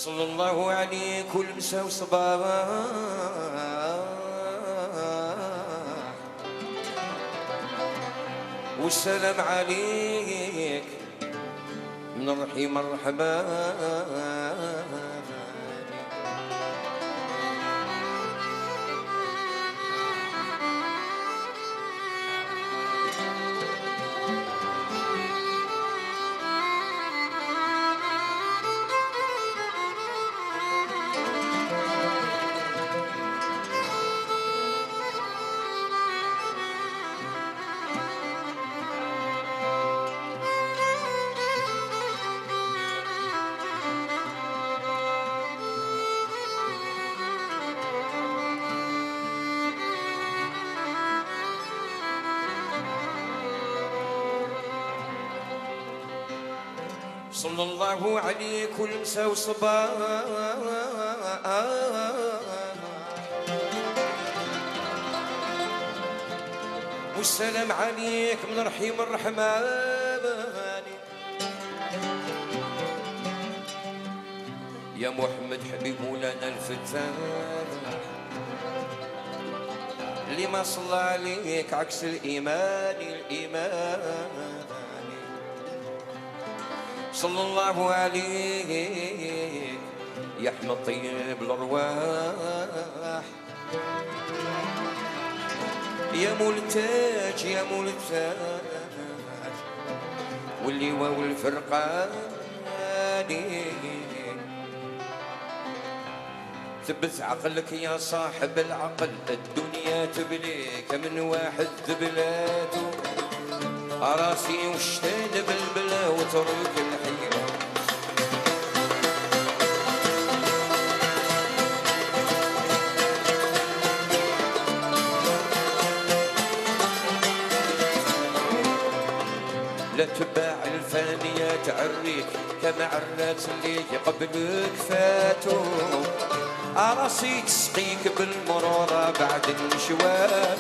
صلى الله عليك كل مساء وصباح والسلام عليك من الرحيم الرحمن. صلى الله عليك كل مساء وصباح والسلام عليك من الرحيم الرحمن. يا محمد حبيب مولانا الفتان اللي ما صلى عليك عكس الإيمان صلى الله عليك يا احمد طيب الارواح يا ملتاج يا ملتاج واللواء والفرقان ثبت عقلك يا صاحب العقل الدنيا تبليك من واحد ذبلاته راسي وشتين بالبلا وترك الحيرة لا تباع الفانية تعريك كما عرات اللي قبلك فاتوا راسي تسقيك بالمرورة بعد المشوار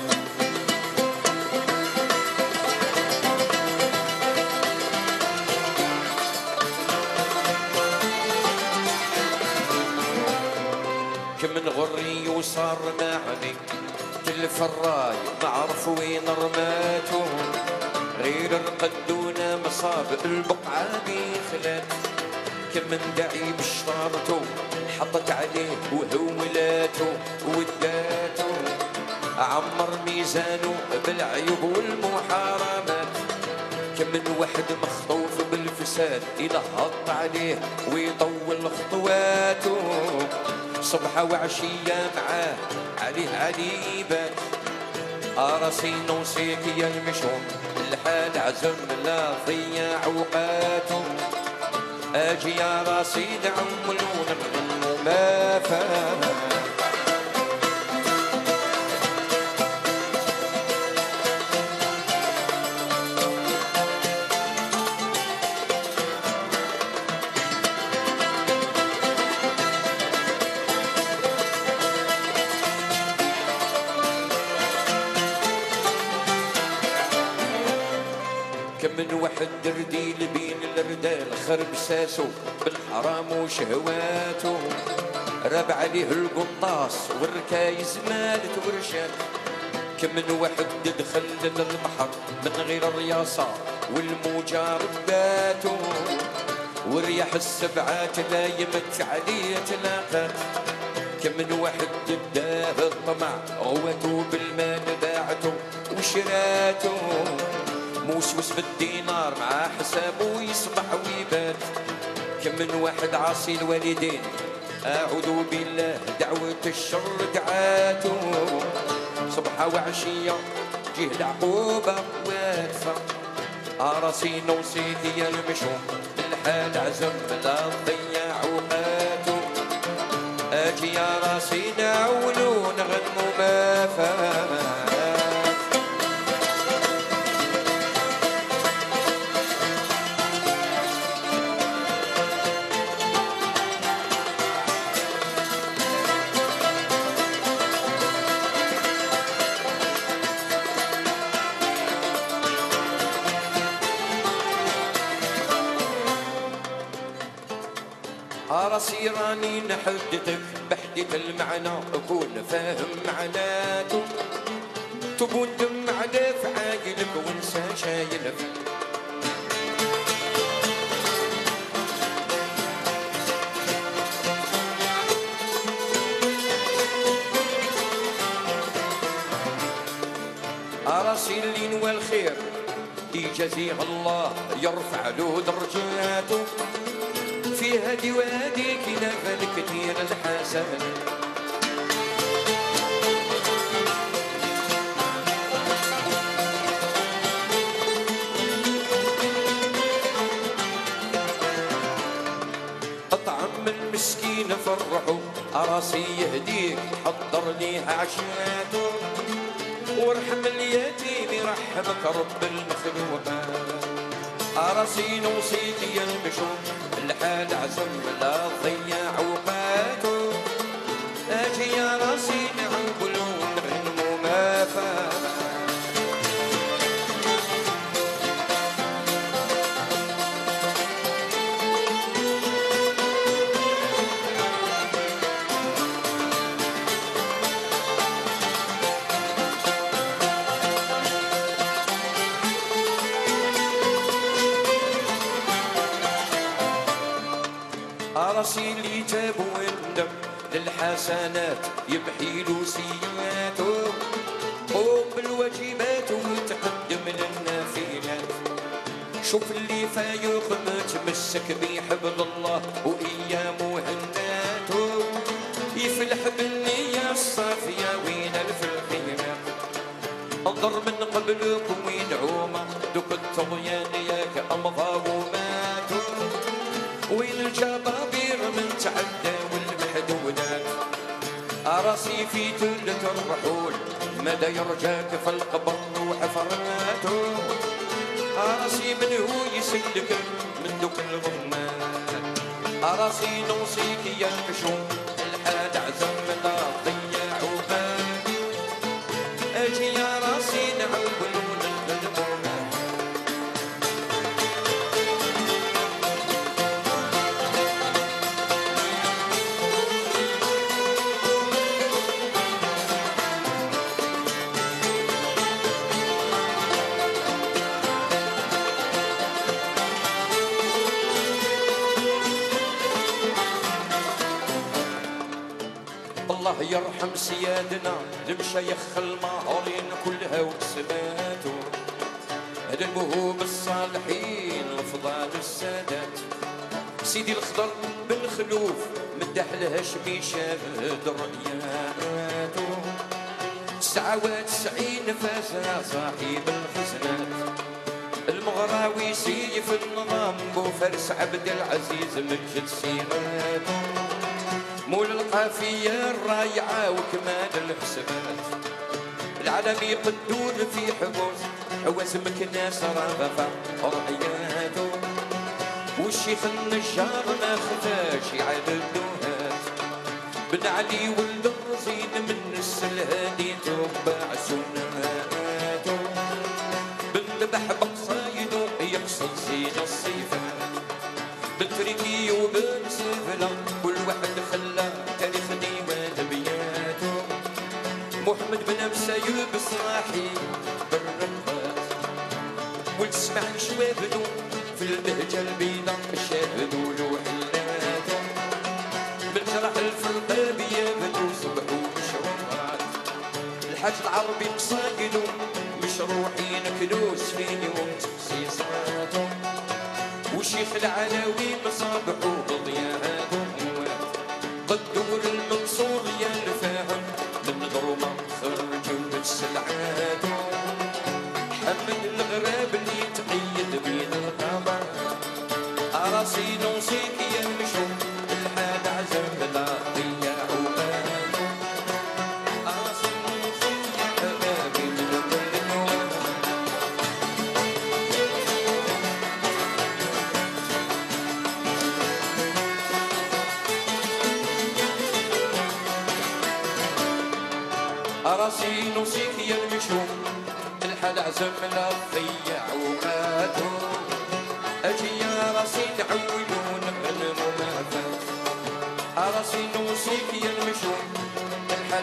كمن غري وصار معمي تلف الراي ما عرف وين رماته غير القدونة مصاب البقعة بخلات كمن دعي بشطارته حطت عليه وهولاته وداته عمر ميزانه بالعيوب والمحارمات كمن واحد مخطوف بالفساد ينهض عليه ويطول خطواته صبحة وعشية معاه عليه عليبات راسي نوصيك يا المشوم الحال عزم لا ضيع اوقاته اجي يا راسي نعمل ونغنم ما فات من واحد درديل بين الردال خرب ساسو بالحرام وشهواته راب عليه القنطاس والركايز مالت ورشات كم من واحد دخل للبحر من غير الرياصة والموجة رداته والرياح السبعات لا يمت عليه تلاقات كم من واحد داه الطمع غوته بالمال باعته وشراته موسوس بالدينار مع حسابه يصبح ويبات كم من واحد عاصي الوالدين أعوذ بالله دعوة الشر دعاته صبحة وعشية جه العقوبة واقفة راسي نوصيت يا المشوم الحال عزم لا تضيع اوقاته اجي يا راسي نعولو نغنمو ما فات راسي راني نحدثك بحديث المعنى أكون فاهم معناته، تبون دم على فعايلك وانسى شايلك. راسي اللي نوى الخير يجازيه الله يرفع له درجاته، في هادي وهاديك نفل كثير الحسن. اطعم المسكين فرحه، راسي يهديك حضر ليها عشاته، وارحم اليتيم يرحمك رب المخلوقات. راسي نوصيك يا المشوم الحال عزم لا تضيع اوقاته، اجي يا راسي نعقل ونغنمو ما فات. راسي اللي تاب وندم للحسنات يبحي له سيئاته، قوم بالواجبات وتقدم للنافلات. شوف اللي فايق متمسك بحبل الله وإيامه هناته، يفلح بالنية الصافية وين ألف الخيرات. انظر من قبلك وين عومة دوك الطغيان ياك أمضى وماتوا، وين الجبابير من تعدى والمحدودات. راسي في تلة الرحول مدى يرجاك في القبر وحفراته، راسي من هو يسلك من دوك الغمات. راسي نوصيك يا مشوم الحاد عزم لا تضيع عقبات، اجي يا راسي نعول ونغلبونا. الله يرحم سيادنا المشايخ الماهرين كلها وسماتو، هذا الموهوب الصالحين الفضال السادات. سيدي الخضر بن خلوف مدح الهاشمي شاف درياتو، 99 فازا صاحب الخزنات. المغراوي سيف النظام بوفرس عبد العزيز مجد سيراتو، مول القافية الرايعة وكمان الحسبات. العالمي قدور في حبوس حواس مكناس رغفة رعياته، والشيخ النجار ما خفاش يعادل الدوهات. بن علي ولد الرزين من السلهادي تربع سناته، بن ذبح بقصايده يقصد زين الصيفات. بتركي وبن سفلة كل واحد خلى تاريخ ديوان بياته، محمد بن مسايب الصاحي بالرقات. ولسمع شوابدو في البهجة البيضاء شاهدوا له حلاته، بالجرح الفرقاب يابدو صبحوا مشروعات. الحاج العربي قصايدو مشروعين كنوز فيني ومتخصيصاته، وشيخ العلاوي مصابحو بضياعاتهم. قدور المنصور يا الفاهم من ضرمة خرجوا بسلعاتهم، حمد الغراب اللي تقيد بين القمر. راسي نوصيك يا مشوم الحال عزم لا تضيع عقباته، راسي نوصيك يا حبابي من كل نوم. راسي نوصيك يا المشوم الحال عزم لا تضيع عقباته، اجي يا راسي تعولون غنموا ما فات.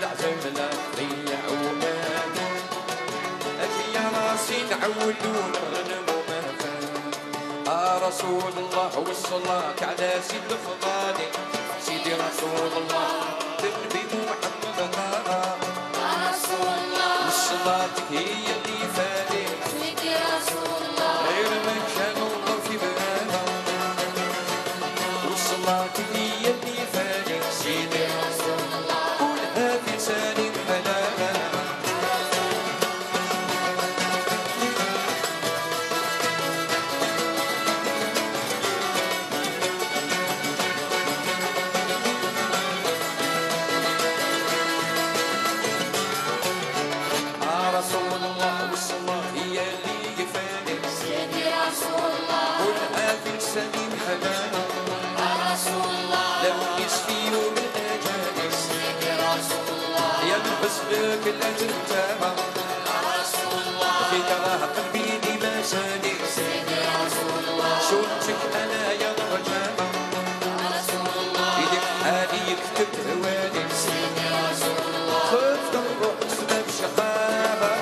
العزم لا في عومان أجي يا راسي نعودون غنم وما رسول الله والصلاة على سيد الفضالي سيدي رسول الله النبي محمد رسول الله والصلاة هي اللي فادي سيدي رسول الله غير من كان الله في بلاده والصلاة هي اللي فادي سيدي رسول الله قولها في لساني حلاها رسول الله والصلاة هي اللي يفادي سيدي رسول الله قولها في لساني حلاها رسول الله لو نسفي يوم الأجانب سيدي رسول الله يلبس لك الأجر تاما رسول الله في كره قلبي لما سالي سيدي رسول الله شفتك أنا يا رجاء رسول الله إذا حالي يكتب هوالي سيدي رسول الله خفت الروح سبب شقاوة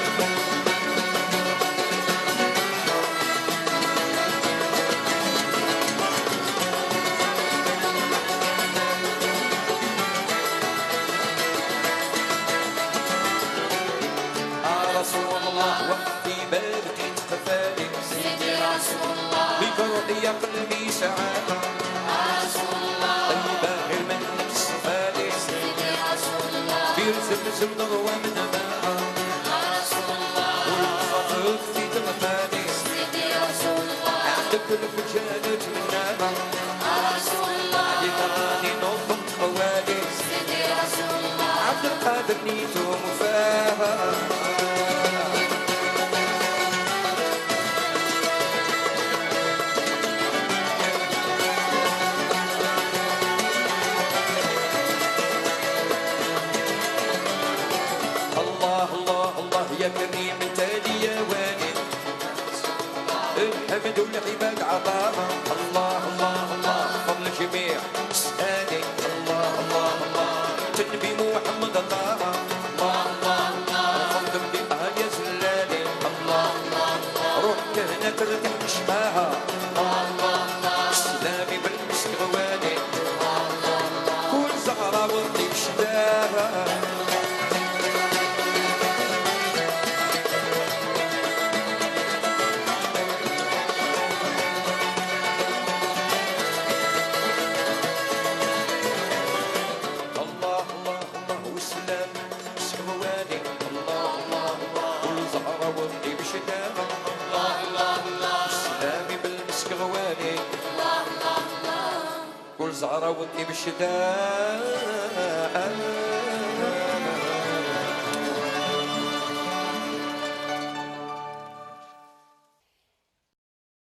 رسول الله وقتي بارك اختفالي سيدي رسول الله بفرحي قلبي سعادة رسول الله طيبة غير من نفس فالي سيدي رسول الله بيرزم نغوى من ماء رسول الله والخطر في تغفالي سيدي رسول الله عندك الفجانة منها رسول الله عليك راني نظم قوالي سيدي رسول الله عبد القادر نيته مفاها يا كريم تالي يا والد الحمد والعباد عطاها الله الله الله فضل الجميع سالي الله الله الله تنبي محمد الله الله الله الله فضل بها يا زلالي الله الله الله روح كهنة ترتاح تشباها الله الله الله سلامي بالمسك غوالي الله الله الله كل زهرة والطيب شداها زهرة وطيب الشتاء